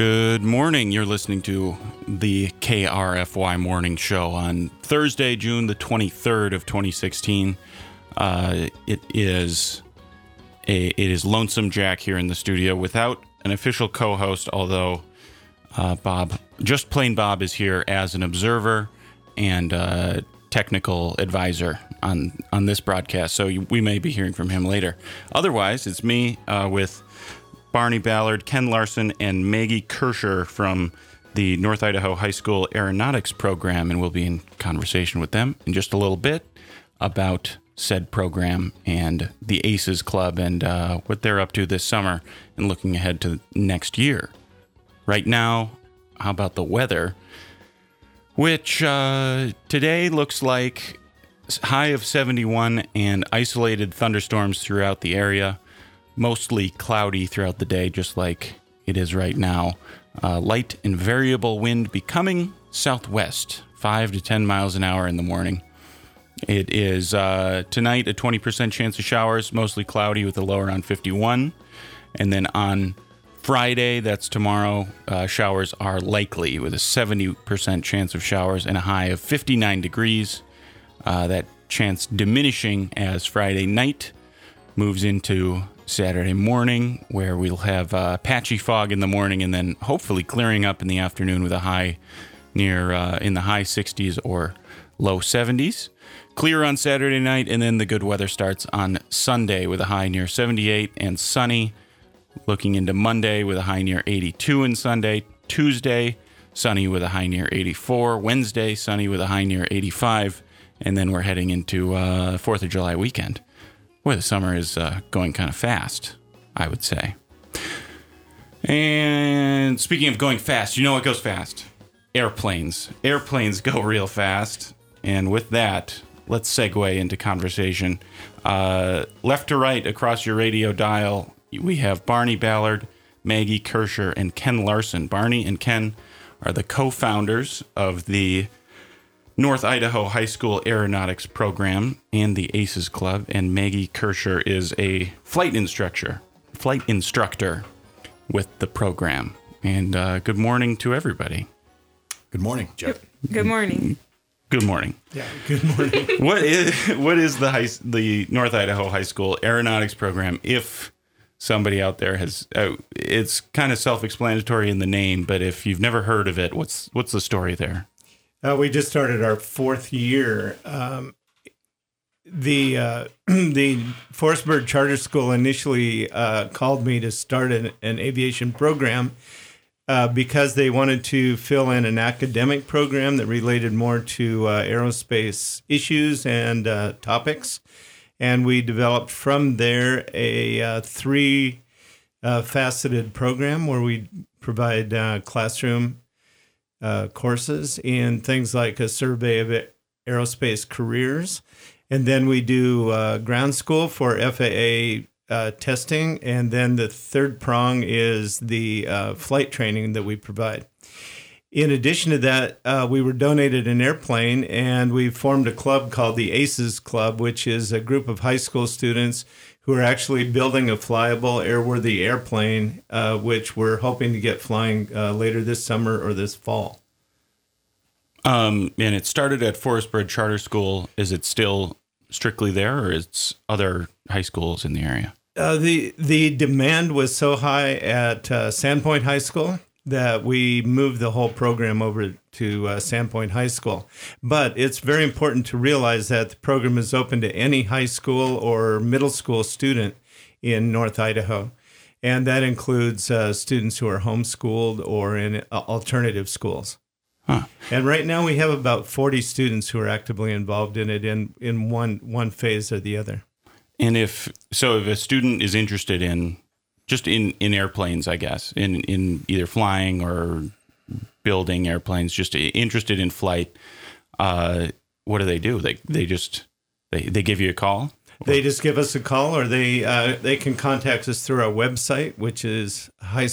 Good morning. You're listening to the KRFY Morning Show on Thursday, June the 23rd of 2016. It is Lonesome Jack here in the studio without an official co-host, although Bob is here as an observer and technical advisor on this broadcast, so we may be hearing from him later. Otherwise, it's me with Barney Ballard, Ken Larson, and Maggie Kirscher from the North Idaho High School Aeronautics program, and we'll be in conversation with them in just a little bit about said program and the ACES Club and what they're up to this summer and looking ahead to next year. Right now, how about the weather? Which today looks like high of 71 and isolated thunderstorms throughout the area. Mostly cloudy throughout the day, just like it is right now. Light and variable wind becoming southwest, 5 to 10 miles an hour in the morning. It is tonight a 20% chance of showers, mostly cloudy with a low around 51. And then on Friday, that's tomorrow, showers are likely with a 70% chance of showers and a high of 59 degrees. That chance diminishing as Friday night moves into Saturday morning, where we'll have patchy fog in the morning and then hopefully clearing up in the afternoon with a high near in the high 60s or low 70s. Clear on Saturday night, and then the good weather starts on Sunday with a high near 78 and sunny. Looking into Monday with a high near 82 and Sunday. Tuesday, sunny with a high near 84. Wednesday, sunny with a high near 85. And then we're heading into 4th of July weekend, where the summer is going kind of fast, I would say. And speaking of going fast, you know what goes fast? Airplanes. Airplanes go real fast. And with that, let's segue into conversation. Left to right across your radio dial, we have Barney Ballard, Maggie Kirscher, and Ken Larson. Barney and Ken are the co-founders of the North Idaho High School Aeronautics program and the ACES Club, and Maggie Kirscher is a flight instructor with the program. And good morning to everybody. Good morning, Jeff. Good morning. Good morning. Yeah, good morning. What is the North Idaho High School Aeronautics program? If somebody out there has, it's kind of self-explanatory in the name, but if you've never heard of it, what's the story there? We just started our fourth year. The Forestburg Charter School initially called me to start an aviation program because they wanted to fill in an academic program that related more to aerospace issues and topics. And we developed from there a three-faceted program where we provide classroom courses in things like a survey of aerospace careers. And then we do ground school for FAA testing. And then the third prong is the flight training that we provide. In addition to that, we were donated an airplane, and we formed a club called the ACES Club, which is a group of high school students who are actually building a flyable, airworthy airplane, which we're hoping to get flying later this summer or this fall. And it started at Forestburg Charter School. Is it still strictly there, or is other high schools in the area? The demand was so high at Sandpoint High School that we moved the whole program over to Sandpoint High School. But it's very important to realize that the program is open to any high school or middle school student in North Idaho. And that includes students who are homeschooled or in alternative schools. Huh. And right now we have about 40 students who are actively involved in it in one phase or the other. And if a student is interested in just in airplanes, I guess, in either flying or building airplanes, just interested in flight, what do? They give you a call? They just give us a call, or they can contact us through our website, which is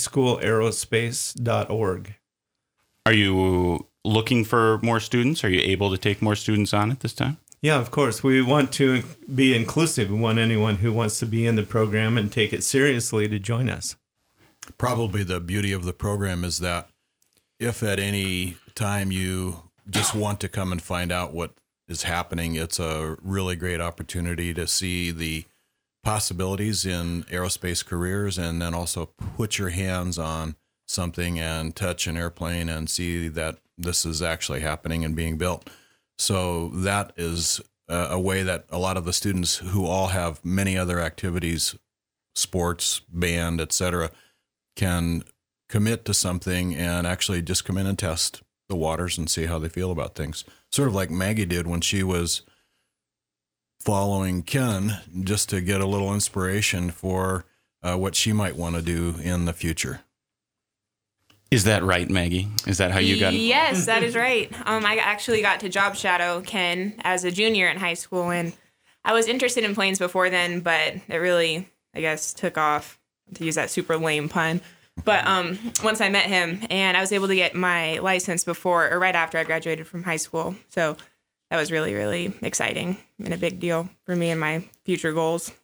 highschoolaerospace.org. Are you looking for more students? Are you able to take more students on at this time? Yeah, of course. We want to be inclusive. We want anyone who wants to be in the program and take it seriously to join us. Probably the beauty of the program is that if at any time you just want to come and find out what is happening, it's a really great opportunity to see the possibilities in aerospace careers, and then also put your hands on something and touch an airplane and see that this is actually happening and being built. So that is a way that a lot of the students who all have many other activities, sports, band, etc., can commit to something and actually just come in and test the waters and see how they feel about things. Sort of like Maggie did when she was following Ken, just to get a little inspiration for what she might want to do in the future. Is that right, Maggie? Is that how you got it? Yes, that is right. I actually got to job shadow Ken as a junior in high school, and I was interested in planes before then, but it really, I guess, took off, to use that super lame pun. But once I met him, and I was able to get my license before or right after I graduated from high school. So that was really, really exciting and a big deal for me and my future goals.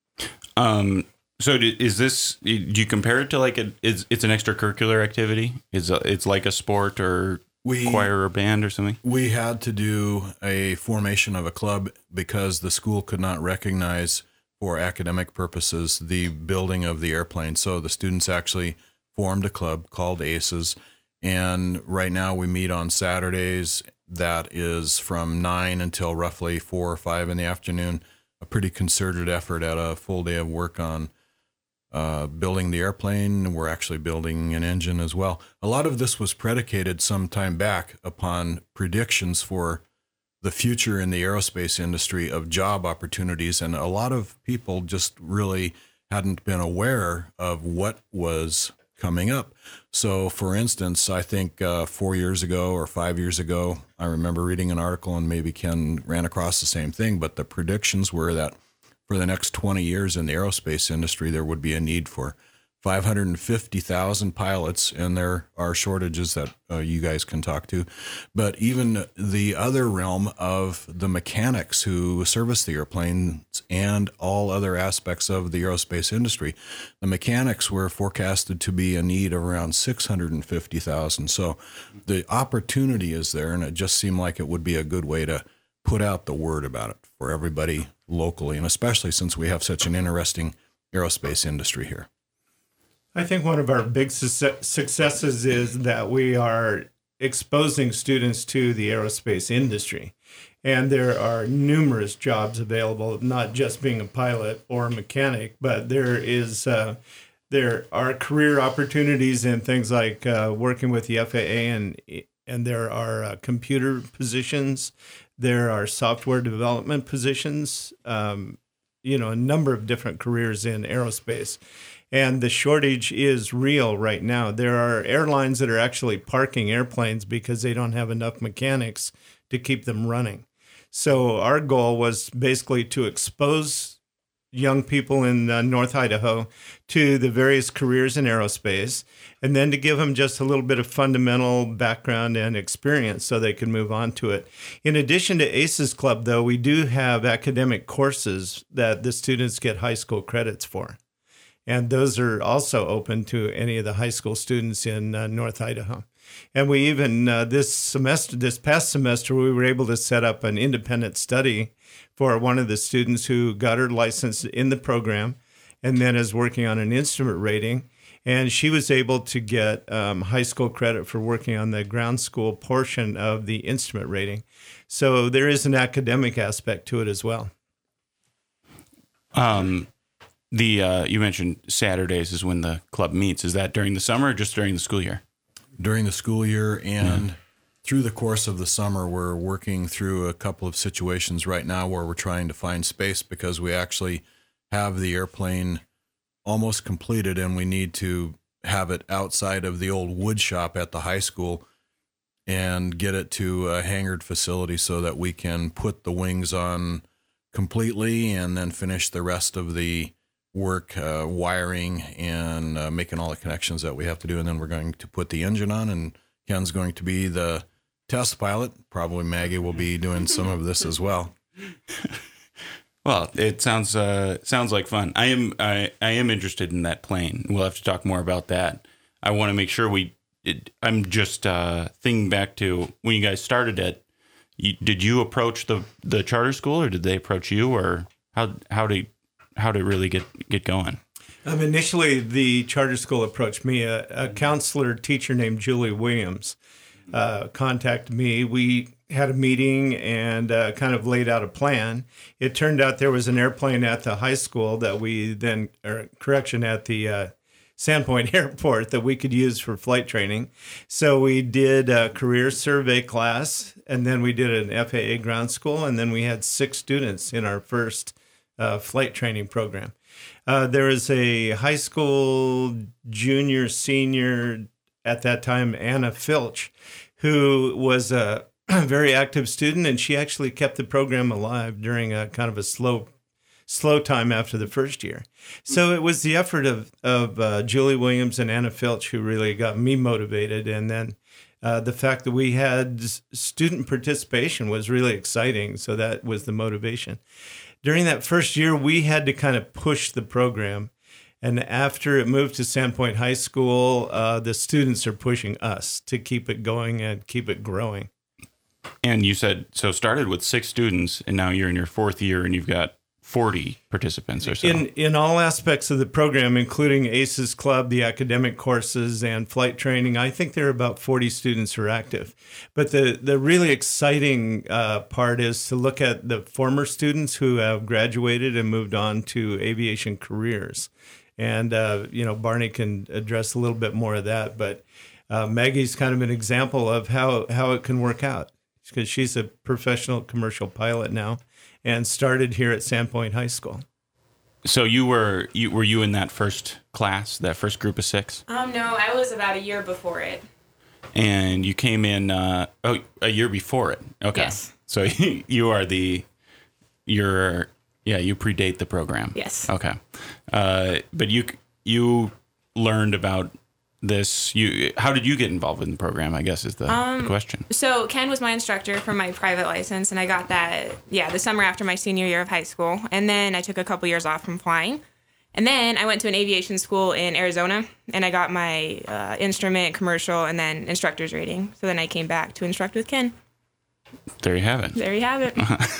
So is this, do you compare it to like it's an extracurricular activity? It's like a sport or choir or band or something? We had to do a formation of a club because the school could not recognize for academic purposes the building of the airplane. So the students actually formed a club called ACES. And right now we meet on Saturdays. That is from 9 until roughly 4 or 5 in the afternoon. A pretty concerted effort at a full day of work on building the airplane. We're actually building an engine as well. A lot of this was predicated some time back upon predictions for the future in the aerospace industry of job opportunities. And a lot of people just really hadn't been aware of what was coming up. So for instance, I think 4 years ago or 5 years ago, I remember reading an article, and maybe Ken ran across the same thing, but the predictions were that for the next 20 years in the aerospace industry, there would be a need for 550,000 pilots, and there are shortages that you guys can talk to. But even the other realm of the mechanics who service the airplanes and all other aspects of the aerospace industry, the mechanics were forecasted to be a need of around 650,000. So the opportunity is there, and it just seemed like it would be a good way to put out the word about it for everybody locally, and especially since we have such an interesting aerospace industry here. I think one of our big successes is that we are exposing students to the aerospace industry. And there are numerous jobs available, not just being a pilot or a mechanic, but there are career opportunities in things like working with the FAA, and there are computer positions. There are software development positions, a number of different careers in aerospace. And the shortage is real right now. There are airlines that are actually parking airplanes because they don't have enough mechanics to keep them running. So our goal was basically to expose young people in North Idaho to the various careers in aerospace, and then to give them just a little bit of fundamental background and experience so they can move on to it. In addition to ACES Club, though, we do have academic courses that the students get high school credits for. And those are also open to any of the high school students in North Idaho. And we even, this past semester, we were able to set up an independent study for one of the students who got her license in the program and then is working on an instrument rating. And she was able to get high school credit for working on the ground school portion of the instrument rating. So there is an academic aspect to it as well. You mentioned Saturdays is when the club meets. Is that during the summer or just during the school year? During the school year, and through the course of the summer, we're working through a couple of situations right now where we're trying to find space because we actually have the airplane almost completed, and we need to have it outside of the old wood shop at the high school and get it to a hangared facility so that we can put the wings on completely and then finish the rest of the work, wiring and making all the connections that we have to do. And then we're going to put the engine on, and Ken's going to be the test pilot. Probably Maggie will be doing some of this as well. Well, it sounds like fun. I am interested in that plane. We'll have to talk more about that. I want to make sure I'm just thinking back to when you guys started it. Did you approach the charter school, or did they approach you, or how did it really get going? Initially, the charter school approached me. A counselor teacher named Julie Williams contacted me. We had a meeting and kind of laid out a plan. It turned out there was an airplane at the high school that we then, at the Sandpoint Airport that we could use for flight training. So we did a career survey class, and then we did an FAA ground school, and then we had 6 students in our first flight training program. There was a high school junior, senior at that time, Anna Filch, who was a very active student, and she actually kept the program alive during a kind of a slow time after the first year. So it was the effort of Julie Williams and Anna Filch who really got me motivated, and then the fact that we had student participation was really exciting, so that was the motivation. During that first year, we had to kind of push the program. And after it moved to Sandpoint High School, the students are pushing us to keep it going and keep it growing. And you said, so started with 6 students, and now you're in your 4th year, and you've got 40 participants or so. In all aspects of the program, including ACES Club, the academic courses, and flight training, I think there are about 40 students who are active. But the really exciting part is to look at the former students who have graduated and moved on to aviation careers. And, Barney can address a little bit more of that. But Maggie's kind of an example of how it can work out, because she's a professional commercial pilot now and started here at Sandpoint High School. So were you in that first class, that first group of 6? No, I was about a year before it. And you came in a year before it. Okay. Yes. So you are you predate the program. Yes. Okay. But you learned about this. How did you get involved in the program, I guess is the question. So Ken was my instructor for my private license, and I got that, the summer after my senior year of high school. And then I took a couple years off from flying. And then I went to an aviation school in Arizona, and I got my instrument, commercial, and then instructor's rating. So then I came back to instruct with Ken. There you have it. There you have it.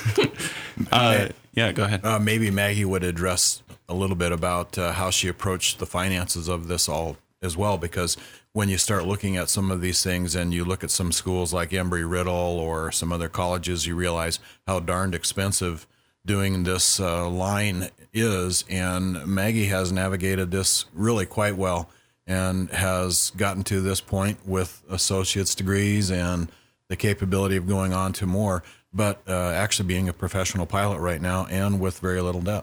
Yeah, go ahead. Maybe Maggie would address a little bit about how she approached the finances of this all as well, because when you start looking at some of these things and you look at some schools like Embry-Riddle or some other colleges, you realize how darned expensive doing this line is. And Maggie has navigated this really quite well and has gotten to this point with associate's degrees and the capability of going on to more, but actually being a professional pilot right now and with very little debt.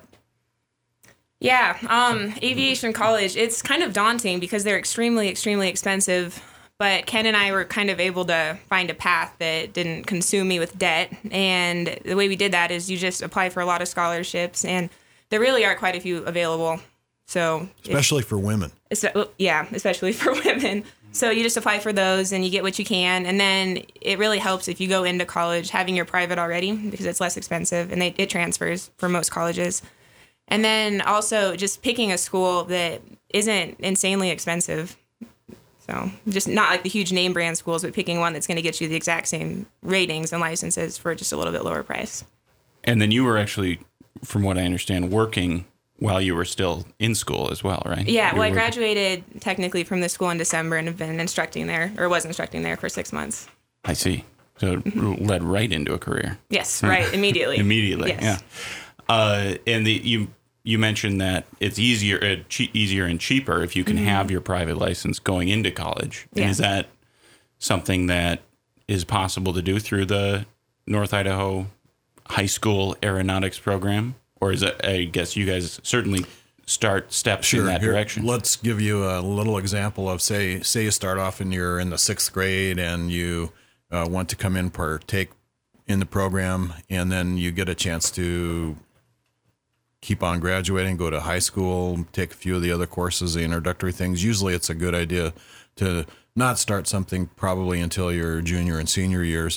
Yeah, aviation college, it's kind of daunting because they're extremely, extremely expensive. But Ken and I were kind of able to find a path that didn't consume me with debt. And the way we did that is you just apply for a lot of scholarships, and there really are quite a few available. So especially for women. Especially for women. So you just apply for those and you get what you can. And then it really helps if you go into college having your private already, because it's less expensive and it transfers for most colleges. And then also just picking a school that isn't insanely expensive. So just not like the huge name brand schools, but picking one that's going to get you the exact same ratings and licenses for just a little bit lower price. And then you were actually, from what I understand, working while you were still in school as well, right? Yeah, I graduated technically from the school in December and have been instructing there, or was instructing there for 6 months. I see. So it led right into a career. Yes, right, immediately. Immediately, yes. Yeah. And you mentioned that it's easier and cheaper if you can have your private license going into college. And is that something that is possible to do through the North Idaho High School Aeronautics program? Or is it, I guess you guys certainly start steps in that direction. Let's give you a little example of, say you start off and you're in the 6th grade and you want to come in, partake in the program, and then you get a chance to keep on graduating, go to high school, take a few of the other courses, the introductory things. Usually it's a good idea to not start something probably until your junior and senior years.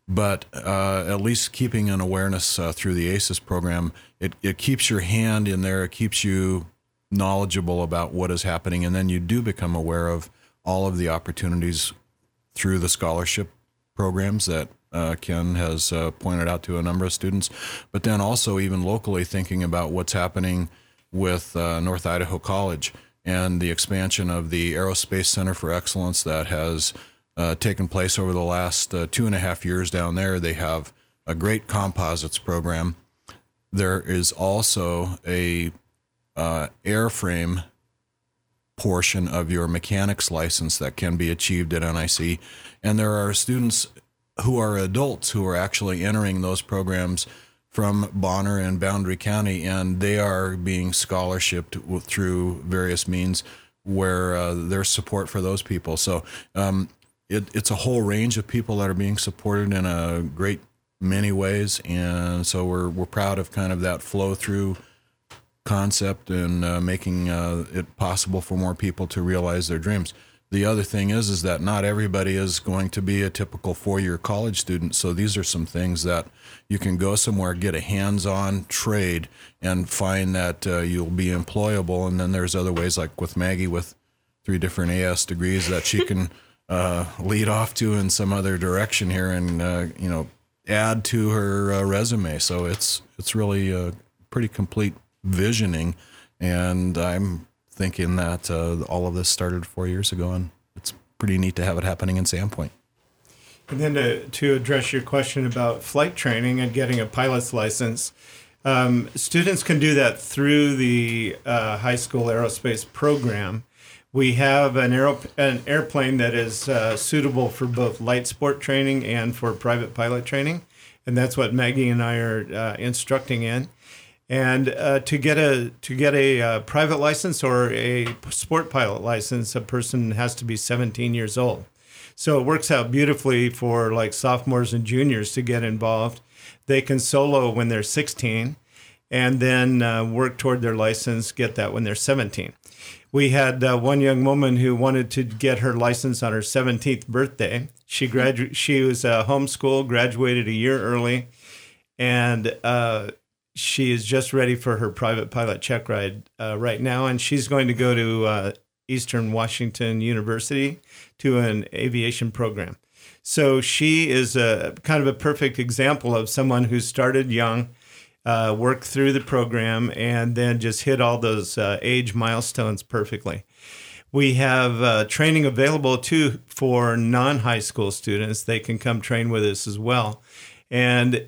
but at least keeping an awareness through the ACES program, it keeps your hand in there. It keeps you knowledgeable about what is happening, and then you do become aware of all of the opportunities through the scholarship programs that Ken has pointed out to a number of students, but then also even locally thinking about what's happening with North Idaho College and the expansion of the Aerospace Center for Excellence that has taken place over the last 2.5 years down there. They have a great composites program. There is also a airframe portion of your mechanics license that can be achieved at NIC. And there are students who are adults who are actually entering those programs from Bonner and Boundary County, and they are being scholarshiped through various means where there's support for those people. So it's a whole range of people that are being supported in a great many ways, and so we're proud of kind of that flow through concept and making it possible for more people to realize their dreams. The other thing is that not everybody is going to be a typical 4-year college student. So these are some things that you can go somewhere, get a hands-on trade, and find that you'll be employable. And then there's other ways, like with Maggie with 3 different AS degrees, that she can lead off to in some other direction here and add to her resume. So it's really a pretty complete visioning, and I'm thinking that all of this started 4 years ago, and it's pretty neat to have it happening in Sandpoint. And then to address your question about flight training and getting a pilot's license, students can do that through the high school aerospace program. We have an airplane that is suitable for both light sport training and for private pilot training, and that's what Maggie and I are instructing in. And to get a private license or a sport pilot license, a person has to be 17 years old. So it works out beautifully for like sophomores and juniors to get involved. They can solo when they're 16 and then work toward their license, get that when they're 17. We had one young woman who wanted to get her license on her 17th birthday. She was homeschooled, graduated a year early, and she is just ready for her private pilot check ride right now, and she's going to go to Eastern Washington University to an aviation program. So she is a kind of a perfect example of someone who started young, worked through the program, and then just hit all those age milestones perfectly. We have training available, too, for non-high school students. They can come train with us as well. And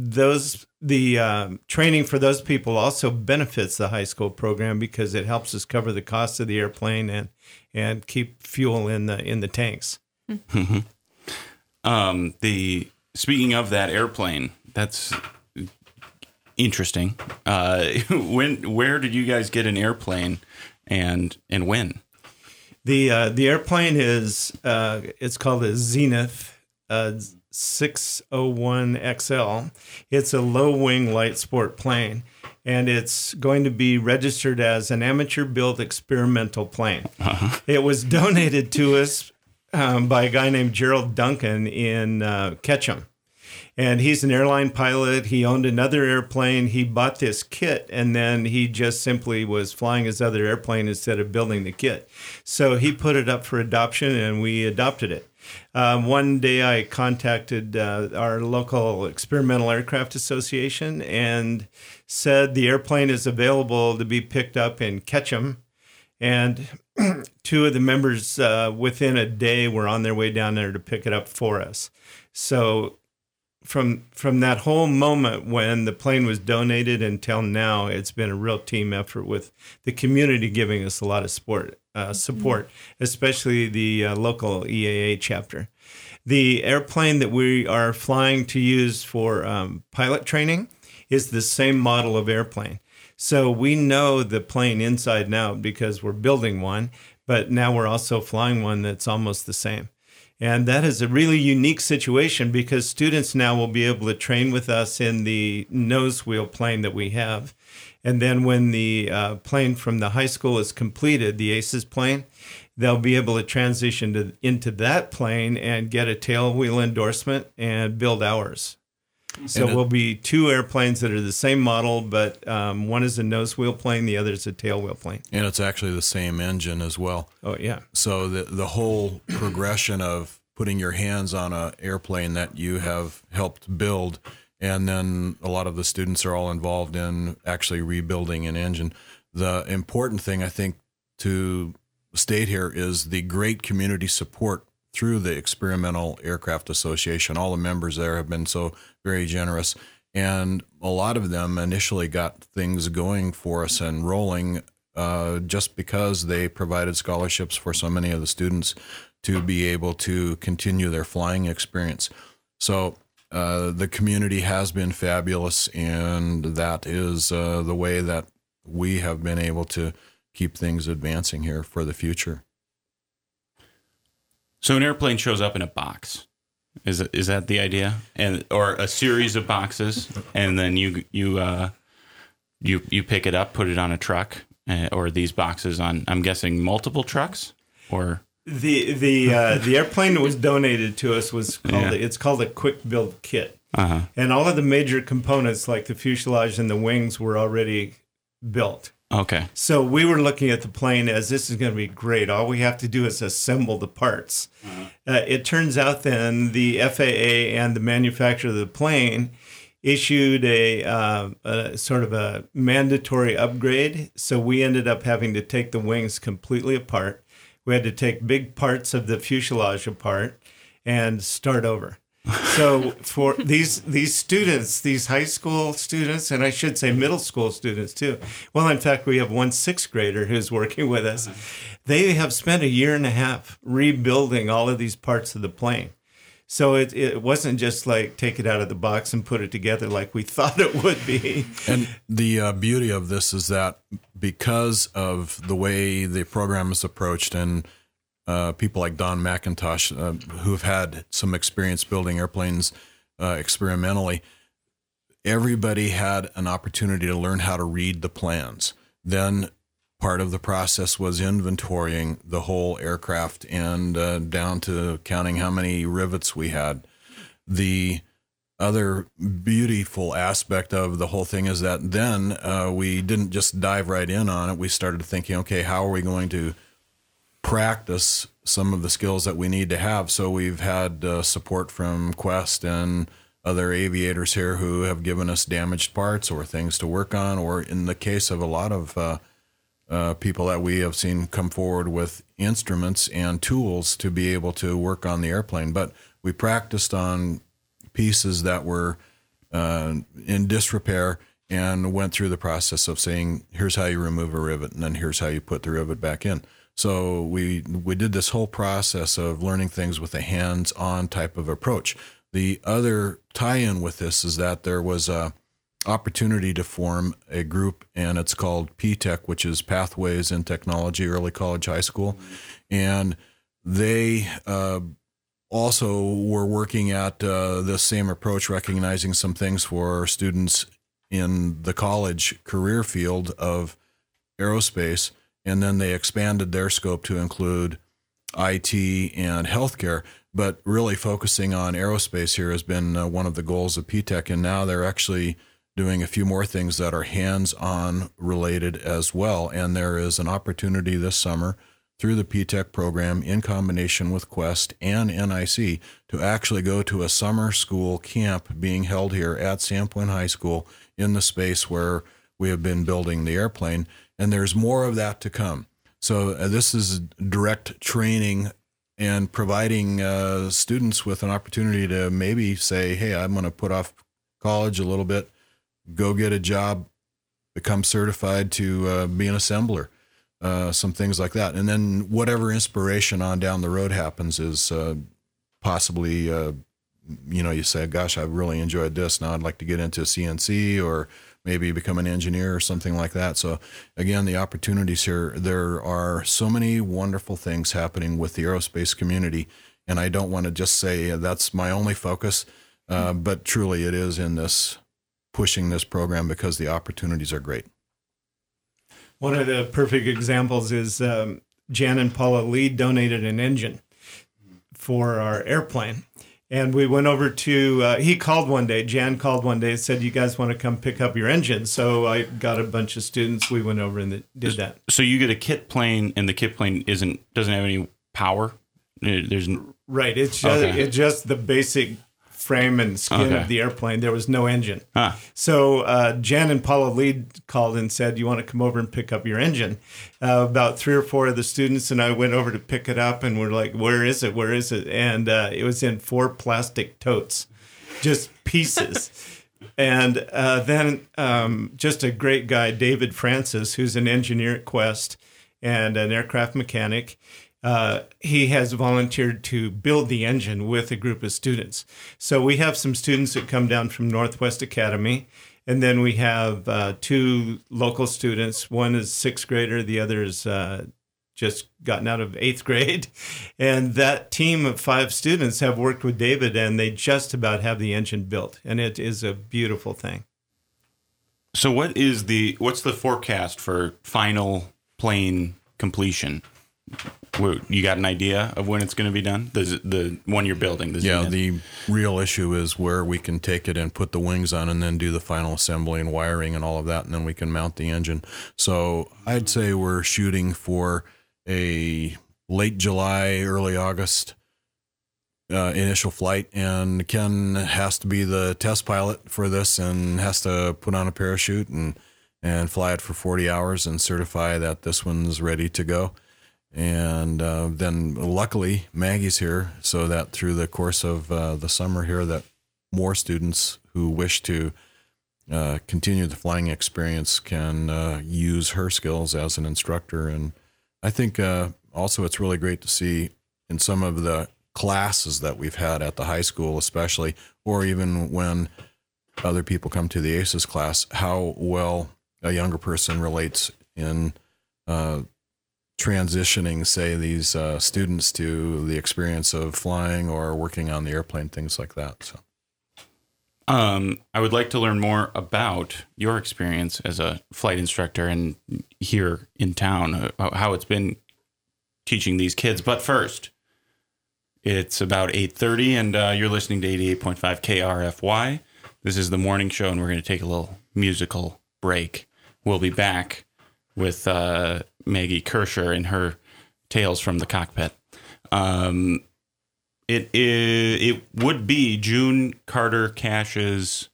the training for those people also benefits the high school program because it helps us cover the cost of the airplane and keep fuel in the tanks. Mm-hmm. Speaking of that airplane, that's interesting. Where did you guys get an airplane, and when? The airplane is it's called a Zenith 601XL. It's a low-wing light sport plane, and it's going to be registered as an amateur-built experimental plane. Uh-huh. It was donated to us by a guy named Gerald Duncan in Ketchum. And he's an airline pilot. He owned another airplane. He bought this kit, and then he just simply was flying his other airplane instead of building the kit. So he put it up for adoption, and we adopted it. One day I contacted our local Experimental Aircraft Association and said the airplane is available to be picked up in Ketchum. And 2 of the members within a day were on their way down there to pick it up for us. So from that whole moment when the plane was donated until now, it's been a real team effort with the community giving us a lot of support, especially the local EAA chapter. The airplane that we are flying to use for pilot training is the same model of airplane. So we know the plane inside and out because we're building one, but now we're also flying one that's almost the same. And that is a really unique situation because students now will be able to train with us in the nose wheel plane that we have. And then when the plane from the high school is completed, the ACES plane, they'll be able to transition into that plane and get a tail wheel endorsement and build hours. So we'll be 2 airplanes that are the same model, but one is a nose wheel plane, the other is a tail wheel plane. And it's actually the same engine as well. Oh, yeah. So the whole progression of putting your hands on an airplane that you have helped build, and then a lot of the students are all involved in actually rebuilding an engine. The important thing, I think, to state here is the great community support through the Experimental Aircraft Association. All the members there have been so very generous, and a lot of them initially got things going for us and rolling just because they provided scholarships for so many of the students to be able to continue their flying experience. So the community has been fabulous, and that is the way that we have been able to keep things advancing here for the future. So an airplane shows up in a box. Is that the idea? Or a series of boxes, and then you pick it up, put it on a truck, or these boxes on, I'm guessing, multiple trucks, or the airplane that was donated to us was called it's called a quick build kit, and all of the major components like the fuselage and the wings were already built. Okay. So we were looking at the plane as this is going to be great. All we have to do is assemble the parts. It turns out then the FAA and the manufacturer of the plane issued a sort of a mandatory upgrade. So we ended up having to take the wings completely apart. We had to take big parts of the fuselage apart and start over. So for these students, these high school students, and I should say middle school students too. Well, in fact, we have one 6th grader who's working with us. They have spent a year and a half rebuilding all of these parts of the plane. So it wasn't just like take it out of the box and put it together like we thought it would be. And the beauty of this is that because of the way the program is approached, and people like Don McIntosh, who've had some experience building airplanes experimentally, everybody had an opportunity to learn how to read the plans. Then part of the process was inventorying the whole aircraft and down to counting how many rivets we had. The other beautiful aspect of the whole thing is that then we didn't just dive right in on it. We started thinking, okay, how are we going to practice some of the skills that we need to have? So we've had support from Quest and other aviators here who have given us damaged parts or things to work on, or in the case of a lot of people that we have seen come forward with instruments and tools to be able to work on the airplane. But we practiced on pieces that were in disrepair and went through the process of saying, here's how you remove a rivet, and then here's how you put the rivet back in. So we did this whole process of learning things with a hands-on type of approach. The other tie-in with this is that there was a opportunity to form a group, and it's called PTech, which is Pathways in Technology, Early College High School. And they also were working at the same approach, recognizing some things for students in the college career field of aerospace. And then they expanded their scope to include IT and healthcare, but really focusing on aerospace here has been one of the goals of PTech. And now they're actually doing a few more things that are hands-on related as well. And there is an opportunity this summer through the PTech program in combination with Quest and NIC to actually go to a summer school camp being held here at Sandpoint High School in the space where we have been building the airplane. And there's more of that to come. So this is direct training and providing students with an opportunity to maybe say, hey, I'm going to put off college a little bit, go get a job, become certified to be an assembler, some things like that. And then whatever inspiration on down the road happens is possibly, you say, gosh, I've really enjoyed this. Now I'd like to get into CNC or maybe become an engineer or something like that. So again, the opportunities here, there are so many wonderful things happening with the aerospace community. And I don't want to just say that's my only focus, but truly it is in this pushing this program because the opportunities are great. One of the perfect examples is Jan and Paula Lee donated an engine for our airplane. And we went over to, he called one day, Jan called one day and said, you guys want to come pick up your engine? So I got a bunch of students. We went over and did that. So you get a kit plane, and the kit plane doesn't have any power? There's Right. It's just the basic frame and skin of the airplane. There was no engine. So Jan and Paula Lee called and said, you want to come over and pick up your engine? About 3 or 4 of the students and I went over to pick it up, and we're like, where is it? Where is it? And it was in 4 plastic totes, just pieces. And then just a great guy, David Francis, who's an engineer at Quest and an aircraft mechanic. He has volunteered to build the engine with a group of students. So we have some students that come down from Northwest Academy, and then we have 2 local students. One is 6th grader, the other is just gotten out of 8th grade. And that team of 5 students have worked with David, and they just about have the engine built, and it is a beautiful thing. So what's the forecast for final plane completion? You got an idea of when it's going to be done? The one you're building? The real issue is where we can take it and put the wings on and then do the final assembly and wiring and all of that, and then we can mount the engine. So I'd say we're shooting for a late July, early August initial flight, and Ken has to be the test pilot for this and has to put on a parachute and fly it for 40 hours and certify that this one's ready to go. And then luckily Maggie's here, so that through the course of the summer here, that more students who wish to continue the flying experience can use her skills as an instructor. And I think also it's really great to see in some of the classes that we've had at the high school especially, or even when other people come to the ACES class, how well a younger person relates in transitioning, say, these students to the experience of flying or working on the airplane, things like that. So, I would like to learn more about your experience as a flight instructor and here in town, how it's been teaching these kids. But first, it's about 8:30, and you're listening to 88.5 KRFY. This is the morning show, and we're going to take a little musical break. We'll be back with Maggie Kirscher and her Tales from the Cockpit. It would be June Carter Cash's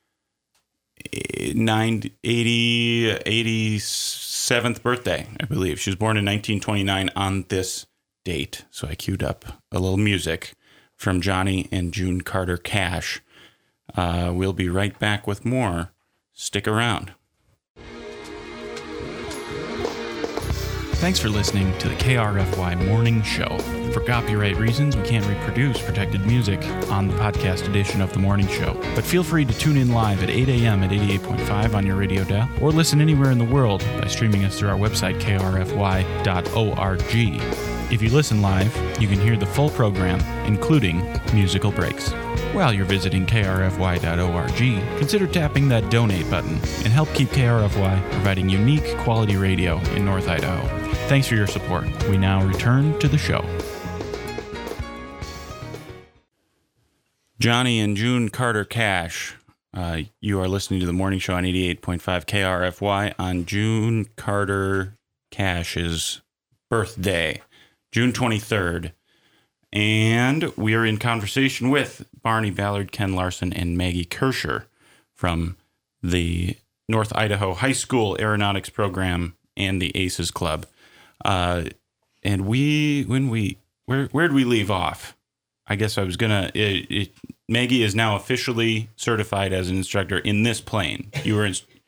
87th birthday, I believe. She was born in 1929 on this date. So I queued up a little music from Johnny and June Carter Cash. We'll be right back with more. Stick around. Thanks for listening to the KRFY Morning Show. For copyright reasons, we can't reproduce protected music on the podcast edition of the Morning Show. But feel free to tune in live at 8 a.m. at 88.5 on your radio dial, or listen anywhere in the world by streaming us through our website, krfy.org. If you listen live, you can hear the full program, including musical breaks. While you're visiting krfy.org, consider tapping that donate button and help keep KRFY providing unique quality radio in North Idaho. Thanks for your support. We now return to the show. Johnny and June Carter Cash, you are listening to the morning show on 88.5 KRFY on June Carter Cash's birthday, June 23rd. And we are in conversation with Barney Ballard, Ken Larson, and Maggie Kirscher from the North Idaho High School Aeronautics Program and the ACES Club. And where'd we leave off? I guess I was gonna. Maggie is now officially certified as an instructor in this plane. You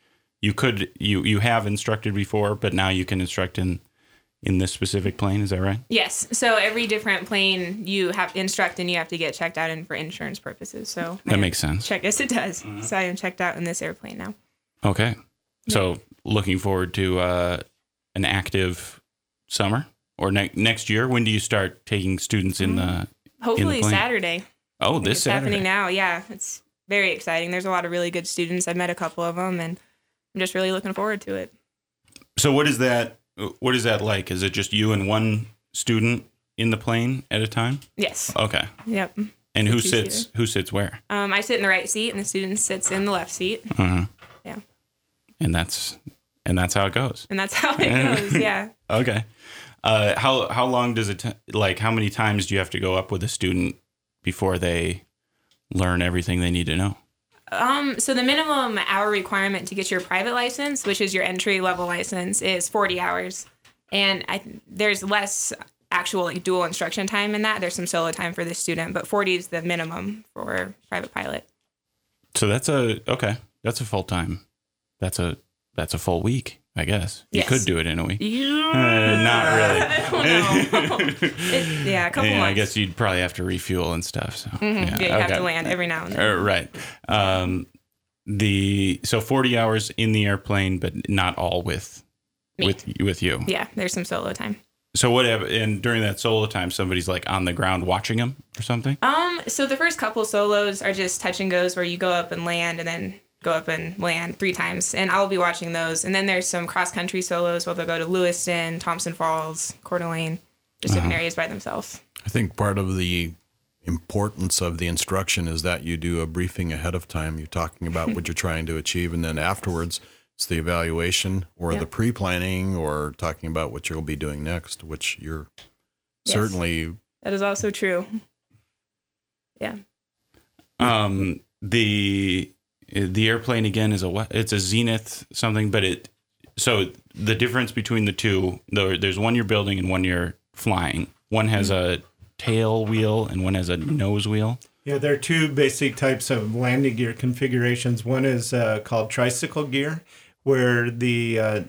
have instructed before, but now you can instruct in this specific plane. Is that right? Yes. So every different plane you have to instruct and you have to get checked out in for insurance purposes. So that makes sense. Yes, it does. So I am checked out in this airplane now. Okay. So looking forward to an active summer or next year. When do you start taking students in the? Hopefully Saturday. Oh, this Saturday. Happening now. Yeah, it's very exciting. There's a lot of really good students. I've met a couple of them, and I'm just really looking forward to it. So what is that? what is that like? Is it just you and one student in the plane at a time? Yes. Okay. Yep. And who Two-seater. sits where? I sit in the right seat, and the student sits in the left seat. Uh-huh. Yeah. And that's how it goes. And that's how it goes. Yeah. Okay. How long does it like? How many times do you have to go up with a student before they learn everything they need to know? So the minimum hour requirement to get your private license, which is your entry level license, is 40 hours. And there's less actual like dual instruction time in that. There's some solo time for the student, but 40 is the minimum for private pilot. So that's a full time. That's a full week, I guess. You Yes. could do it in a week. Yeah. Not really. I don't know. A couple months. I guess you'd probably have to refuel and stuff. So Yeah, you have to land every now and then. Right. So 40 hours in the airplane, but not all with you. Yeah, there's some solo time. So whatever, and during that solo time, somebody's like on the ground watching them or something. So the first couple solos are just touch and goes where you go up and land and then go up and land 3 times, and I'll be watching those. And then there's some cross country solos where they'll go to Lewiston, Thompson Falls, Coeur d'Alene, just different areas by themselves. I think part of the importance of the instruction is that you do a briefing ahead of time. You're talking about what you're trying to achieve, and then afterwards it's the evaluation or the pre-planning or talking about what you'll be doing next, which you're certainly... That is also true. Yeah. The airplane again is it's a Zenith something, but so the difference between the two, there's one you're building and one you're flying. One has a tail wheel and one has a nose wheel. Yeah, there are 2 basic types of landing gear configurations. One is called tricycle gear, where there's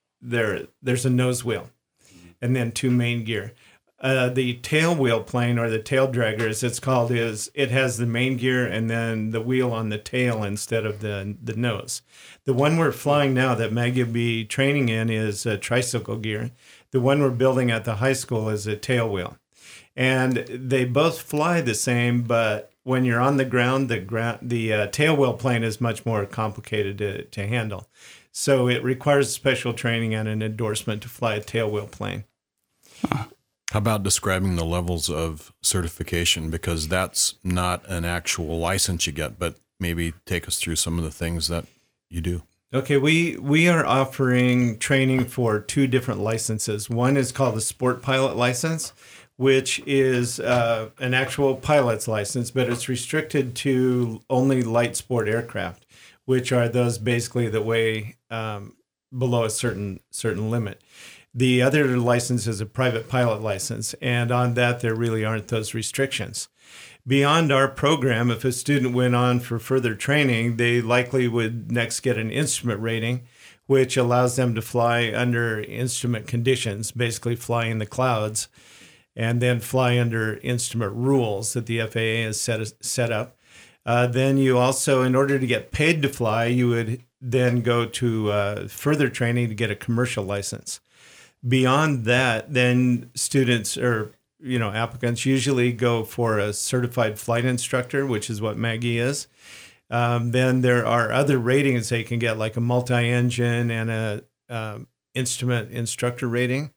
a nose wheel, and then 2 main gear. The tail wheel plane, or the tail dragger, as it's called, it has the main gear and then the wheel on the tail instead of the nose. The one we're flying now that Maggie will be training in is a tricycle gear. The one we're building at the high school is a tail wheel. And they both fly the same, but when you're on the ground, the tail wheel plane is much more complicated to handle. So it requires special training and an endorsement to fly a tail wheel plane. How about describing the levels of certification? Because that's not an actual license you get, but maybe take us through some of the things that you do. Okay, we are offering training for 2 different licenses. One is called the Sport Pilot License, which is an actual pilot's license, but it's restricted to only light sport aircraft, which are those basically that weigh below a certain limit. The other license is a private pilot license, and on that there really aren't those restrictions. Beyond our program, if a student went on for further training, they likely would next get an instrument rating, which allows them to fly under instrument conditions, basically fly in the clouds, and then fly under instrument rules that the FAA has set up. Then you also, in order to get paid to fly, you would then go to further training to get a commercial license. Beyond that, then students or applicants usually go for a certified flight instructor, which is what Maggie is. Then there are other ratings they can get, like a multi-engine and a instrument instructor rating.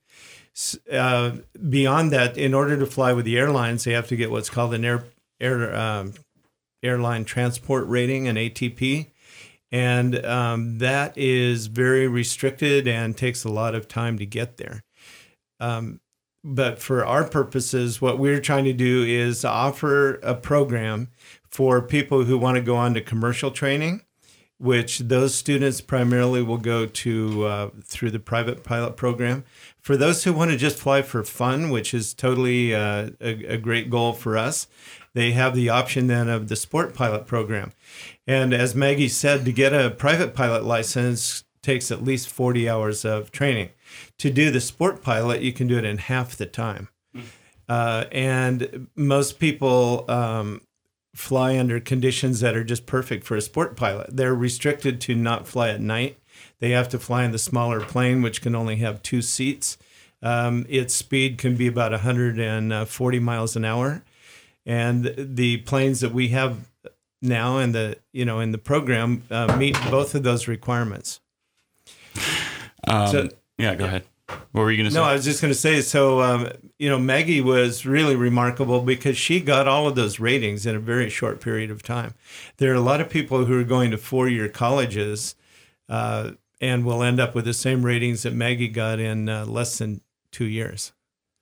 Beyond that, in order to fly with the airlines, they have to get what's called an airline transport rating, an ATP. And that is very restricted and takes a lot of time to get there. But for our purposes, what we're trying to do is offer a program for people who want to go on to commercial training, which those students primarily will go to through the private pilot program. For those who want to just fly for fun, which is totally a great goal for us, they have the option then of the sport pilot program. And as Maggie said, to get a private pilot license takes at least 40 hours of training. To do the sport pilot, you can do it in half the time. And most people fly under conditions that are just perfect for a sport pilot. They're restricted to not fly at night. They have to fly in the smaller plane, which can only have 2 seats. Its speed can be about 140 miles an hour. And the planes that we have now in the program meet both of those requirements. Yeah, go ahead. What were you going to say? No, I was just going to say, so, Maggie was really remarkable because she got all of those ratings in a very short period of time. There are a lot of people who are going to 4-year colleges and will end up with the same ratings that Maggie got in less than 2 years.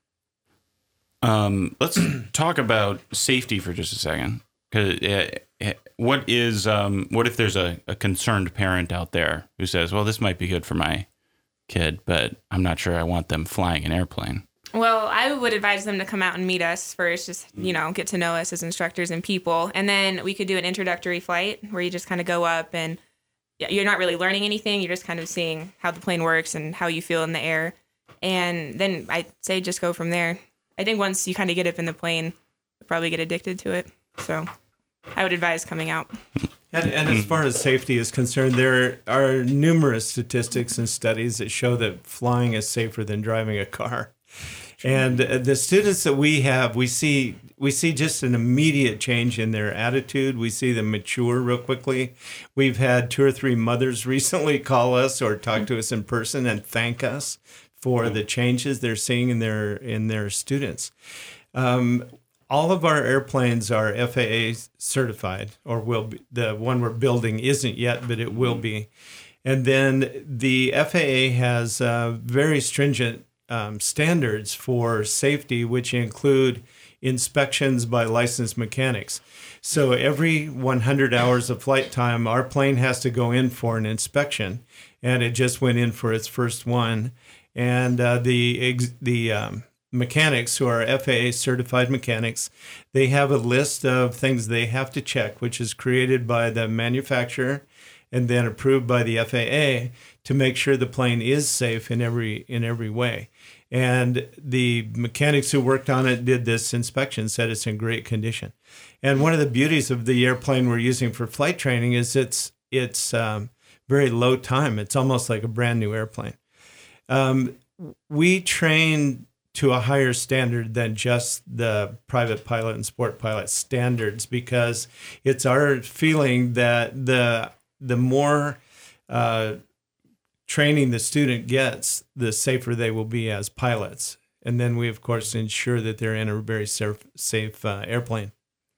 Let's talk about safety for just a second. 'Cause, what if there's a concerned parent out there who says, well, this might be good for my kid, but I'm not sure I want them flying an airplane? Well, I would advise them to come out and meet us first, just, get to know us as instructors and people. And then we could do an introductory flight where you just kind of go up and you're not really learning anything. You're just kind of seeing how the plane works and how you feel in the air. And then I'd say just go from there. I think once you kind of get up in the plane, you'll probably get addicted to it. So I would advise coming out. And as far as safety is concerned, there are numerous statistics and studies that show that flying is safer than driving a car. And the students that we have, we see just an immediate change in their attitude. We see them mature real quickly. We've had 2 or 3 mothers recently call us or talk to us in person and thank us for the changes they're seeing in their students. All of our airplanes are FAA certified, or will be. The one we're building isn't yet, but it will be. And then the FAA has very stringent standards for safety, which include inspections by licensed mechanics. So every 100 hours of flight time, our plane has to go in for an inspection, and it just went in for its first one. And the mechanics who are FAA certified mechanics, they have a list of things they have to check, which is created by the manufacturer and then approved by the FAA to make sure the plane is safe in every way. And the mechanics who worked on it did this inspection, said it's in great condition. And one of the beauties of the airplane we're using for flight training is it's very low time. It's almost like a brand new airplane. We train to a higher standard than just the private pilot and sport pilot standards, because it's our feeling that the more training the student gets, the safer they will be as pilots. And then we, of course, ensure that they're in a very safe airplane.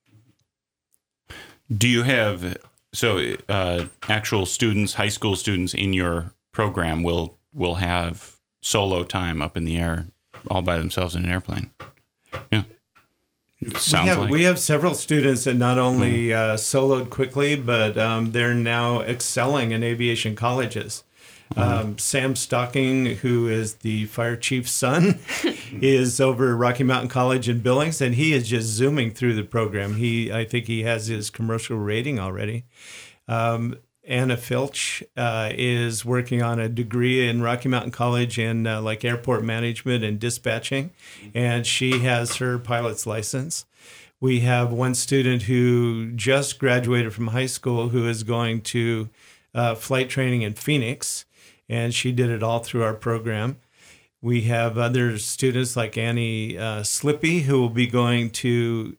Do you have, actual students, high school students in your program will have solo time up in the air all by themselves in an airplane? Yeah. We have several students that not only soloed quickly, but they're now excelling in aviation colleges. Sam Stocking, who is the fire chief's son, is over at Rocky Mountain College in Billings, and he is just zooming through the program. I think he has his commercial rating already. Anna Filch is working on a degree in Rocky Mountain College in airport management and dispatching, and she has her pilot's license. We have one student who just graduated from high school who is going to flight training in Phoenix, and she did it all through our program. We have other students like Annie Slippy, who will be going to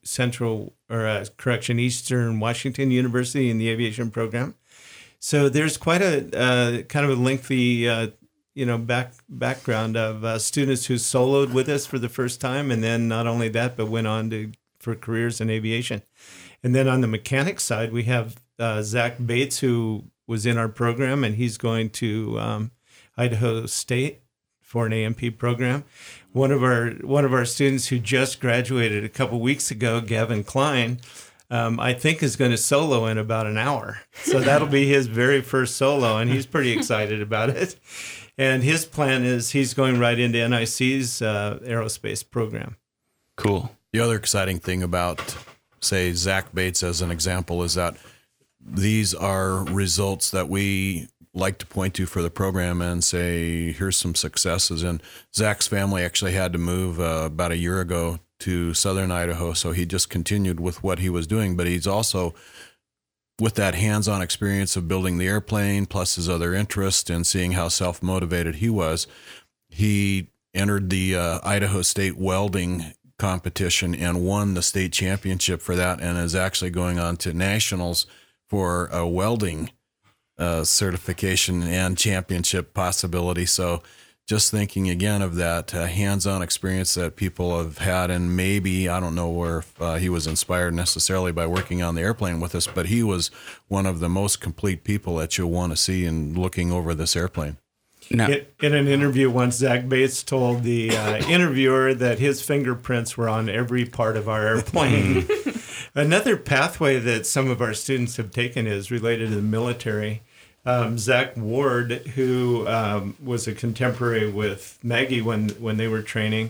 Eastern Washington University in the aviation program. So there's quite a kind of a lengthy, background of students who soloed with us for the first time, and then not only that, but went on for careers in aviation. And then on the mechanics side, we have Zach Bates, who was in our program, and he's going to Idaho State for an AMP program. One of our students who just graduated a couple weeks ago, Gavin Klein, I think is going to solo in about an hour. So that'll be his very first solo, and he's pretty excited about it. And his plan is he's going right into NIC's aerospace program. Cool. The other exciting thing about, say, Zach Bates as an example is that these are results that we like to point to for the program and say, here's some successes. And Zach's family actually had to move about a year ago to southern Idaho, so he just continued with what he was doing. But he's also, with that hands-on experience of building the airplane, plus his other interest and seeing how self-motivated he was, he entered the Idaho State welding competition and won the state championship for that, and is actually going on to nationals for a welding certification and championship possibility. So just thinking again of that hands-on experience that people have had, and maybe, I don't know where if he was inspired necessarily by working on the airplane with us, but he was one of the most complete people that you'll want to see in looking over this airplane. No. In an interview once, Zach Bates told the interviewer that his fingerprints were on every part of our airplane. Another pathway that some of our students have taken is related to the military. Zach Ward, who was a contemporary with Maggie when they were training,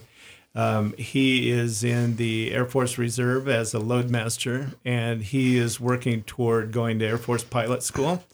he is in the Air Force Reserve as a loadmaster, and he is working toward going to Air Force pilot school.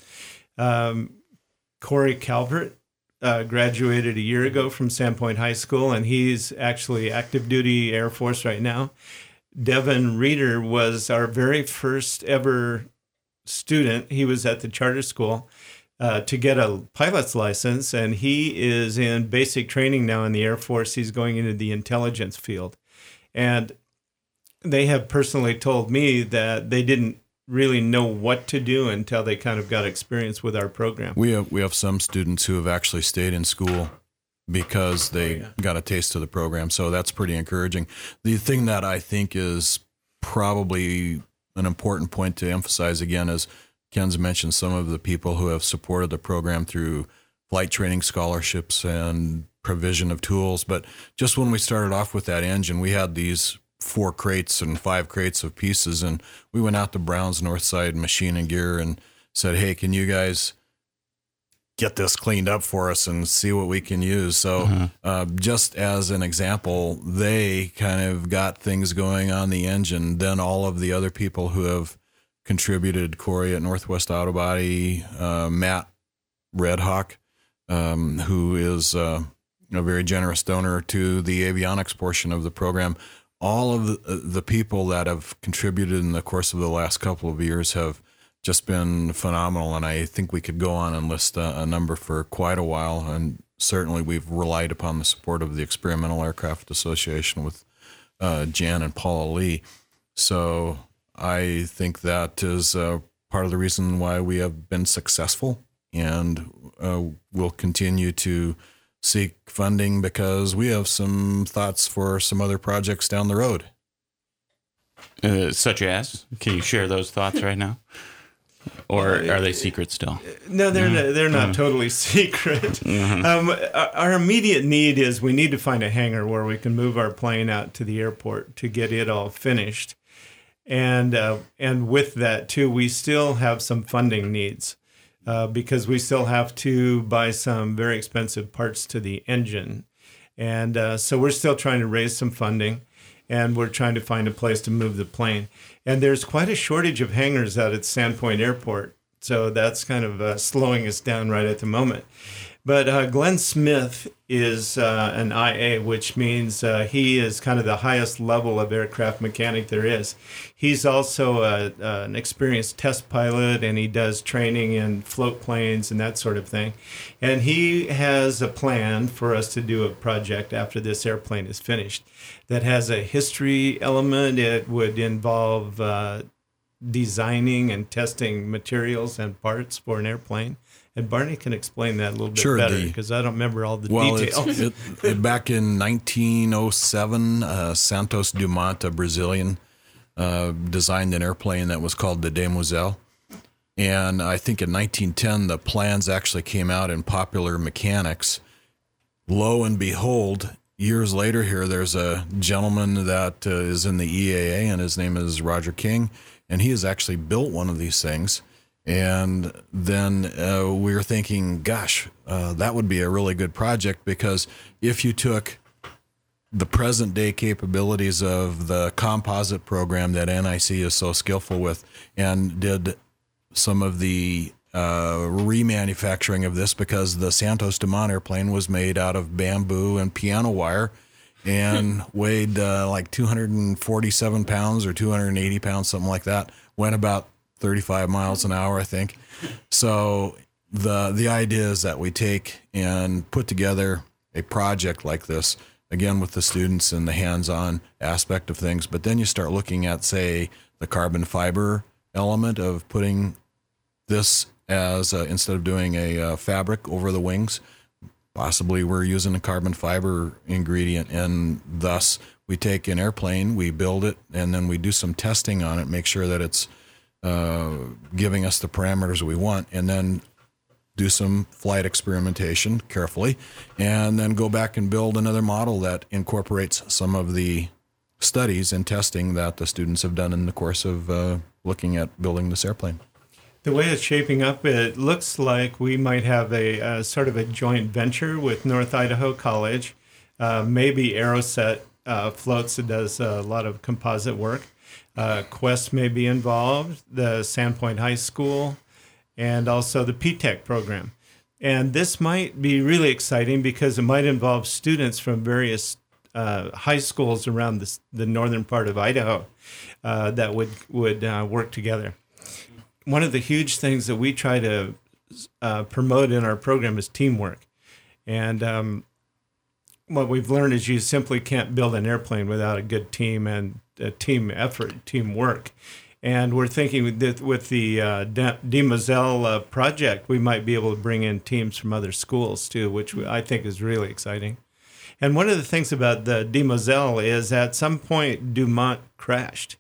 Corey Calvert graduated a year ago from Sandpoint High School, and he's actually active duty Air Force right now. Devin Reeder was our very first ever student. He was at the charter school to get a pilot's license, and he is in basic training now in the Air Force. He's going into the intelligence field. And they have personally told me that they didn't really know what to do until they kind of got experience with our program. We have some students who have actually stayed in school because they got a taste of the program, so that's pretty encouraging. The thing that I think is probably an important point to emphasize again is Ken's mentioned some of the people who have supported the program through flight training scholarships and provision of tools. But just when we started off with that engine, we had these 4 crates and 5 crates of pieces, and we went out to Brown's Northside Machine and Gear and said, hey, can you guys get this cleaned up for us and see what we can use? So just as an example, they kind of got things going on the engine. Then all of the other people who have contributed, Corey at Northwest Auto Body, Matt Redhawk, who is a very generous donor to the avionics portion of the program. All of the people that have contributed in the course of the last couple of years have just been phenomenal, and I think we could go on and list a number for quite a while, and certainly we've relied upon the support of the Experimental Aircraft Association with Jan and Paula Lee. So I think that is part of the reason why we have been successful, and we'll continue to seek funding because we have some thoughts for some other projects down the road. Such as? Can you share those thoughts right now? Or are they secret still? No, they're not totally secret. Our immediate need is we need to find a hangar where we can move our plane out to the airport to get it all finished. And with that, too, we still have some funding needs because we still have to buy some very expensive parts to the engine. And so we're still trying to raise some funding, and we're trying to find a place to move the plane. And there's quite a shortage of hangars out at Sandpoint Airport, so that's kind of slowing us down right at the moment. But Glenn Smith is an IA, which means he is kind of the highest level of aircraft mechanic there is. He's also an experienced test pilot, and he does training in float planes and that sort of thing. And he has a plan for us to do a project after this airplane is finished that has a history element. It would involve designing and testing materials and parts for an airplane. And Barney can explain that a little bit better because I don't remember all the details. Back in 1907, Santos Dumont, a Brazilian, designed an airplane that was called the Demoiselle. And I think in 1910, the plans actually came out in Popular Mechanics. Lo and behold, years later here, there's a gentleman that is in the EAA, and his name is Roger King, and he has actually built one of these things. And then we were thinking, gosh, that would be a really good project, because if you took the present day capabilities of the composite program that NIC is so skillful with and did some of the remanufacturing of this, because the Santos Dumont airplane was made out of bamboo and piano wire and weighed like 247 pounds or 280 pounds, something like that, went about 35 miles an hour, I think. So the idea is that we take and put together a project like this, again, with the students and the hands-on aspect of things. But then you start looking at, say, the carbon fiber element of putting this as, instead of doing a fabric over the wings, possibly we're using a carbon fiber ingredient, and thus we take an airplane, we build it, and then we do some testing on it, make sure that it's giving us the parameters we want, and then do some flight experimentation carefully, and then go back and build another model that incorporates some of the studies and testing that the students have done in the course of looking at building this airplane. The way it's shaping up, it looks like we might have a sort of a joint venture with North Idaho College, maybe Aeroset Floats that does a lot of composite work. Quest may be involved, the Sandpoint High School, and also the P-TECH program. And this might be really exciting because it might involve students from various high schools around the northern part of Idaho that would work together. One of the huge things that we try to promote in our program is teamwork. And what we've learned is you simply can't build an airplane without a good team and a team effort, teamwork. And we're thinking that with the DeMoselle project, we might be able to bring in teams from other schools too, which I think is really exciting. And one of the things about the DeMoselle is at some point Dumont crashed,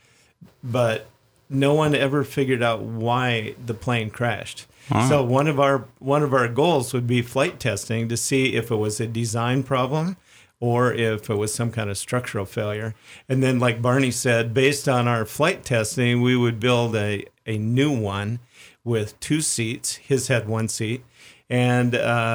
but no one ever figured out why the plane crashed. So one of our goals would be flight testing to see if it was a design problem or if it was some kind of structural failure. And then, like Barney said, based on our flight testing, we would build a new one with 2 seats. His had 1 seat. And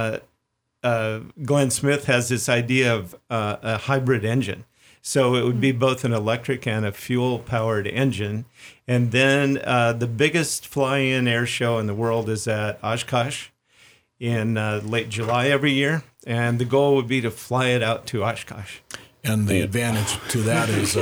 Glenn Smith has this idea of a hybrid engine. So it would be both an electric and a fuel-powered engine. And then the biggest fly-in air show in the world is at Oshkosh in late July every year. And the goal would be to fly it out to Oshkosh. And the advantage to that is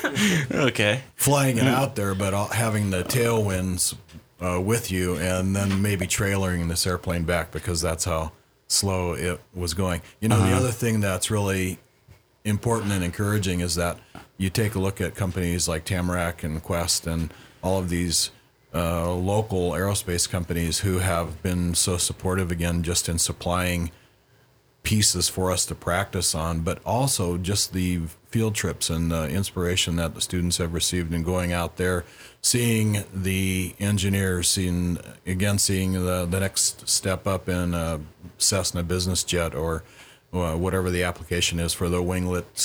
flying it out there, but having the tailwinds with you, and then maybe trailering this airplane back because that's how slow it was going. You know, the other thing that's really important and encouraging is that you take a look at companies like Tamarack and Quest and all of these local aerospace companies who have been so supportive, again, just in supplying pieces for us to practice on, but also just the field trips and the inspiration that the students have received in going out there, seeing the engineers, seeing the next step up in a Cessna business jet or whatever the application is for the winglets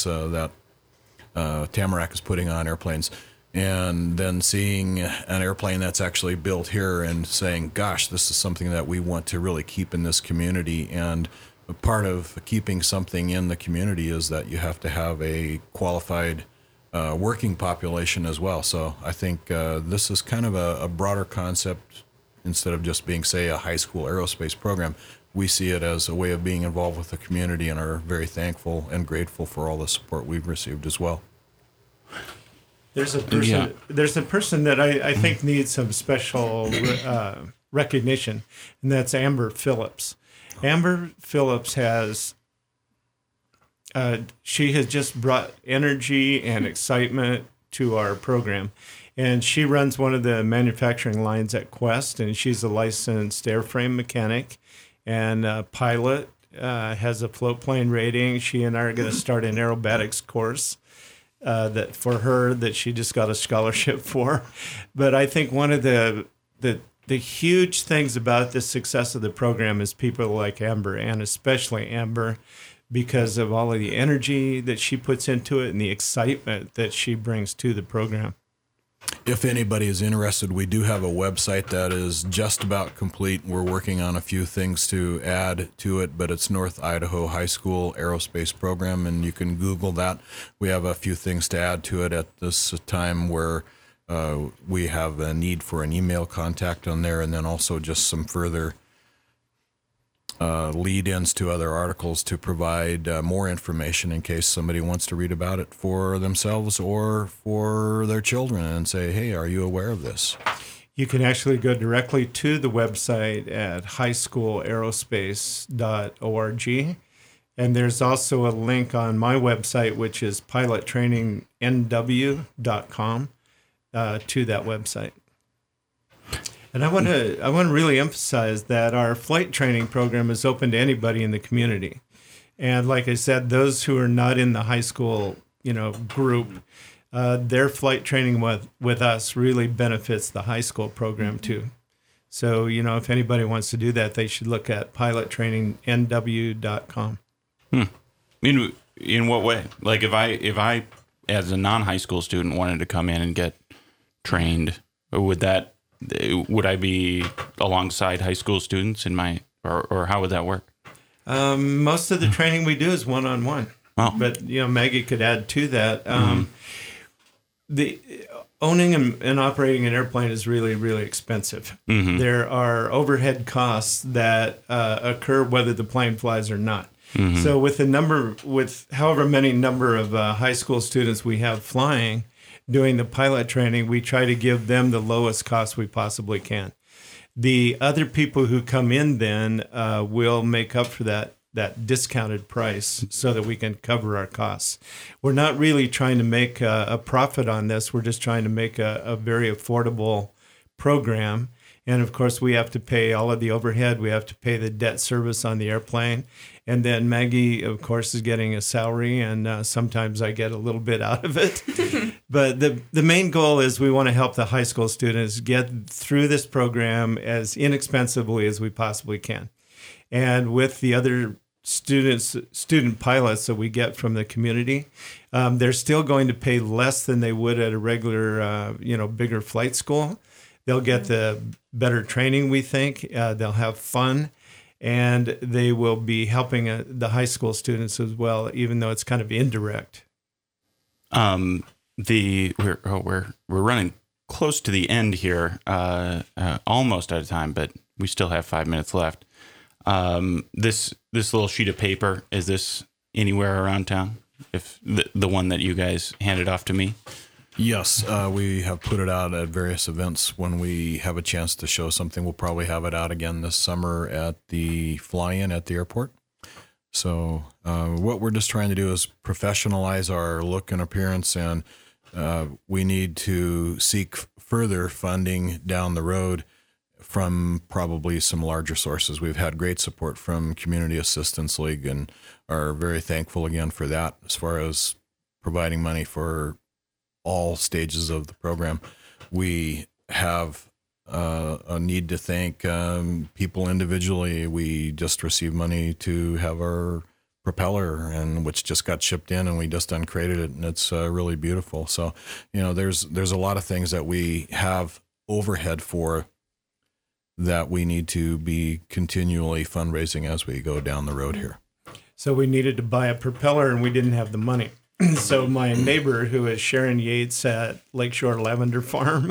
that Tamarack is putting on airplanes. And then seeing an airplane that's actually built here and saying, gosh, this is something that we want to really keep in this community. And a part of keeping something in the community is that you have to have a qualified working population as well. So I think this is kind of a broader concept instead of just being, say, a high school aerospace program. We see it as a way of being involved with the community and are very thankful and grateful for all the support we've received as well. There's a person that I think needs some special recognition, and that's Amber Phillips. Amber Phillips she has just brought energy and excitement to our program. And she runs one of the manufacturing lines at Quest, and she's a licensed airframe mechanic and pilot, has a float plane rating. She and I are going to start an aerobatics course that she just got a scholarship for. But I think one of the huge things about the success of the program is people like Amber, and especially Amber, because of all of the energy that she puts into it and the excitement that she brings to the program. If anybody is interested, we do have a website that is just about complete. We're working on a few things to add to it, but it's North Idaho High School Aerospace Program, and you can Google that. We have a few things to add to it at this time where we have a need for an email contact on there, and then also just some further lead-ins to other articles to provide more information in case somebody wants to read about it for themselves or for their children and say, hey, are you aware of this? You can actually go directly to the website at highschoolaerospace.org. And there's also a link on my website, which is pilottrainingnw.com, to that website. And I want to really emphasize that our flight training program is open to anybody in the community. And like I said, those who are not in the high school, group, their flight training with us really benefits the high school program too. So, if anybody wants to do that, they should look at pilottrainingnw.com. In what way? Like if I as a non-high school student wanted to come in and get trained, would I be alongside high school students or how would that work? Most of the training we do is one-on-one. Oh. But, Maggie could add to that. The owning and operating an airplane is really, really expensive. Mm-hmm. There are overhead costs that occur whether the plane flies or not. Mm-hmm. So with however many number of high school students we have flying, doing the pilot training, we try to give them the lowest cost we possibly can. The other people who come in then will make up for that discounted price so that we can cover our costs. We're not really trying to make a profit on this. We're just trying to make a very affordable program. And of course, we have to pay all of the overhead. We have to pay the debt service on the airplane. And then Maggie, of course, is getting a salary, and sometimes I get a little bit out of it. But the main goal is we want to help the high school students get through this program as inexpensively as we possibly can. And with the other student pilots that we get from the community, they're still going to pay less than they would at a regular, bigger flight school. They'll get the better training, we think. They'll have fun, and they will be helping the high school students as well, even though it's kind of indirect. We're running close to the end here, almost out of time, but we still have 5 minutes left. This little sheet of paper, is this anywhere around town? If the one that you guys handed off to me? Yes, we have put it out at various events when we have a chance to show something. We'll probably have it out again this summer at the fly-in at the airport. So what we're just trying to do is professionalize our look and appearance, and we need to seek further funding down the road from probably some larger sources. We've had great support from Community Assistance League and are very thankful again for that as far as providing money for all stages of the program. We have a need to thank people individually. We just received money to have our propeller, and which just got shipped in, and we just uncrated it, and it's really beautiful. So, there's a lot of things that we have overhead for that we need to be continually fundraising as we go down the road here. So we needed to buy a propeller, and we didn't have the money. So my neighbor, who is Sharon Yates at Lakeshore Lavender Farm,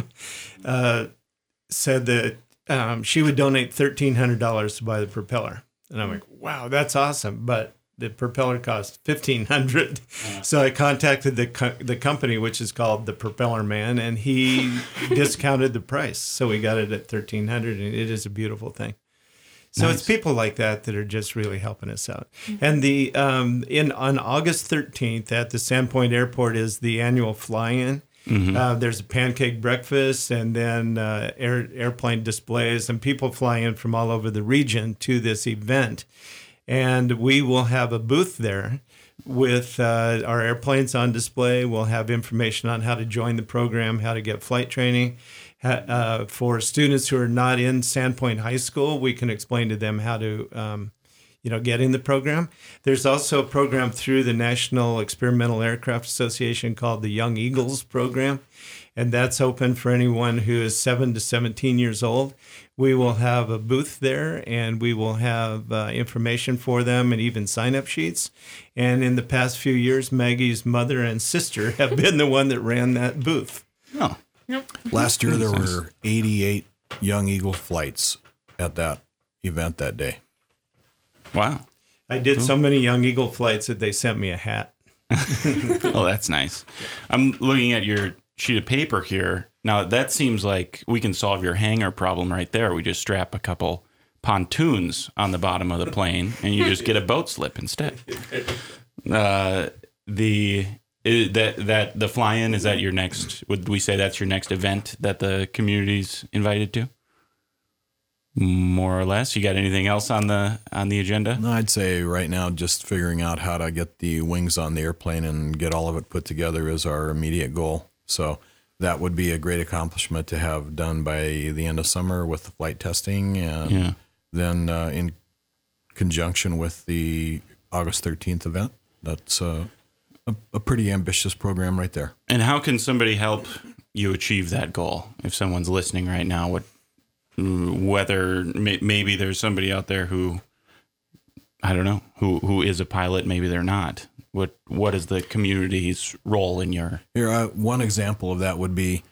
said that she would donate $1,300 to buy the propeller. And I'm like, wow, that's awesome. But the propeller cost $1,500. So I contacted the company, which is called The Propeller Man, and he discounted the price. So we got it at $1,300, and it is a beautiful thing. So nice. It's people like that are just really helping us out. And on August 13th at the Sandpoint Airport is the annual fly-in. Mm-hmm. There's a pancake breakfast, and then airplane displays, and people fly in from all over the region to this event. And we will have a booth there with our airplanes on display. We'll have information on how to join the program, how to get flight training. For students who are not in Sandpoint High School, we can explain to them how to, get in the program. There's also a program through the National Experimental Aircraft Association called the Young Eagles program, and that's open for anyone who is 7 to 17 years old. We will have a booth there, and we will have information for them and even sign-up sheets. And in the past few years, Maggie's mother and sister have been the one that ran that booth. Oh. Yep. Last year, there were 88 Young Eagle flights at that event that day. Wow. I did so many Young Eagle flights that they sent me a hat. Oh, that's nice. I'm looking at your sheet of paper here. Now, that seems like we can solve your hangar problem right there. We just strap a couple pontoons on the bottom of the plane, and you just get a boat slip instead. The fly-in, is that your next, would we say that's your next event that the community's invited to? more or less. You got anything else on the agenda? No, I'd say right now just figuring out how to get the wings on the airplane and get all of it put together is our immediate goal. So that would be a great accomplishment to have done by the end of summer with the flight testing, and then in conjunction with the August 13th event. That's a pretty ambitious program right there. And how can somebody help you achieve that goal? If someone's listening right now, whether maybe there's somebody out there who, I don't know, who is a pilot, maybe they're not. What is the community's role in your... Here, one example of that would be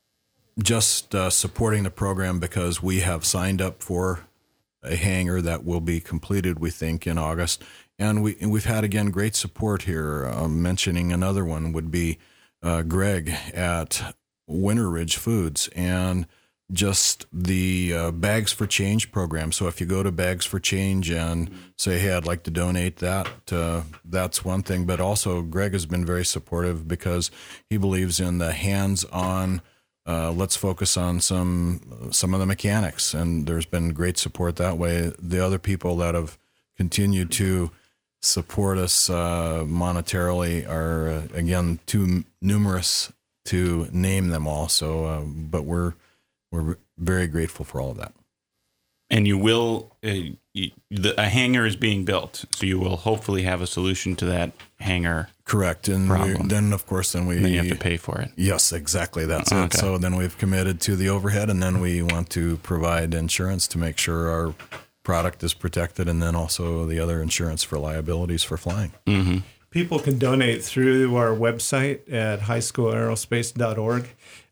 just supporting the program, because we have signed up for a hangar that will be completed, we think, in August. And we've had, again, great support here. Mentioning another one would be Greg at Winter Ridge Foods, and just the Bags for Change program. So if you go to Bags for Change and say, hey, I'd like to donate that, that's one thing. But also Greg has been very supportive because he believes in the hands-on, let's focus on some of the mechanics. And there's been great support that way. The other people that have continued to support us monetarily are, again, too numerous to name them all. So, but we're very grateful for all of that. And you will, a hangar is being built, so you will hopefully have a solution to that hangar. Correct. And then, of course, then you have to pay for it. Yes, exactly. That's it. So then we've committed to the overhead, and then we want to provide insurance to make sure our product is protected, and then also the other insurance for liabilities for flying. Mm-hmm. People can donate through our website at highschoolaerospace.org.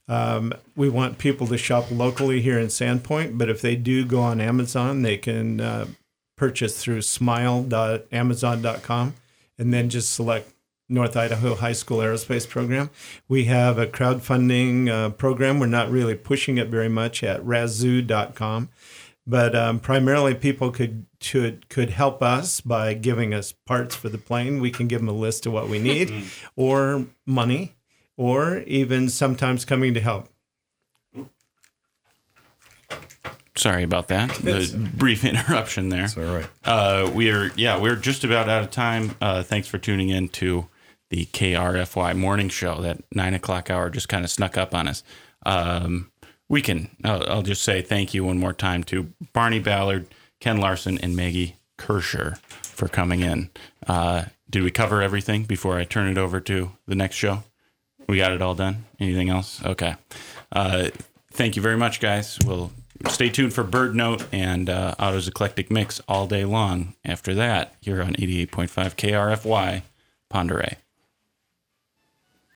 We want people to shop locally here in Sandpoint, but if they do go on Amazon, they can purchase through smile.amazon.com and then just select North Idaho High School Aerospace Program. We have a crowdfunding program. We're not really pushing it very much at razoo.com, but primarily people could help us by giving us parts for the plane. We can give them a list of what we need, or money, or even sometimes coming to help. Sorry about that. The brief interruption there. That's all right. We're just about out of time. Thanks for tuning in to the KRFY morning show. That 9 o'clock hour just kind of snuck up on us. I'll just say thank you one more time to Barney Ballard, Ken Larson, and Maggie Kirscher for coming in. Did we cover everything before I turn it over to the next show? We got it all done? Anything else? Okay. Thank you very much, guys. We'll stay tuned for Bird Note and Otto's Eclectic Mix all day long after that here on 88.5 KRFY, Ponderay.